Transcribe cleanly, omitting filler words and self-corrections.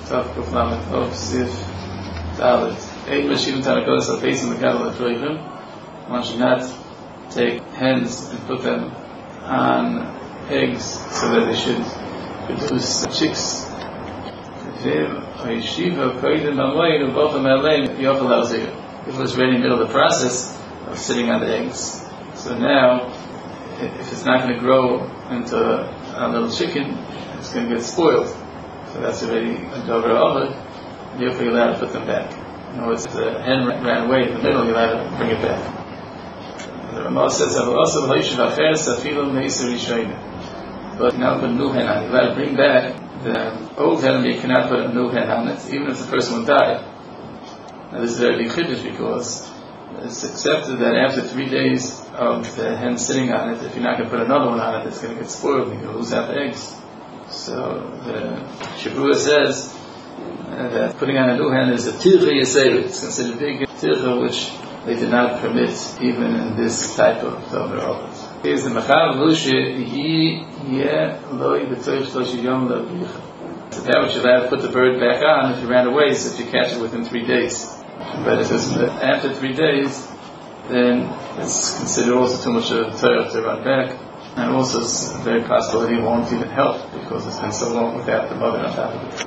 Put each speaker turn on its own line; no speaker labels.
Tav Kuf Lamed Tov Sif Dalet. Eight Mashivim Tanakodas Al Peisim Mekabel Atroivim. One should not take hens and put them on eggs so that they should produce chicks. If it was ready in the middle of the process of sitting on the eggs, so now if it's not going to grow into a little chicken, it's going to get spoiled. So that's already a dover oven. Therefore, you're allowed to put them back. In other words, if the hen ran away in the middle, you're allowed to bring it back. The Ramah says, but you now put a new hen on it. You're allowed to bring back the old hen, but you cannot put a new hen on it, even if the first one died. Now this is very big chiddush because it's accepted that after 3 days of the hen sitting on it, if you're not going to put another one on it, it's going to get spoiled and you're going to lose out the eggs. So the Shabua says that putting on a new hen is a tircha yisera. It's considered a big tircha which they did not permit even in this type of dover oven. Here's the Machav Lushe Yi Yeh Loi B'Toich Shloshi Yom Lo B'Yicha. So that which you're allowed to put the bird back on if you ran away, so if you catch it within 3 days. But if it's after 3 days, then it's considered also too much of a Torah to run back. And also it's very possible that it won't even help because it's been so long without the mother on top of it.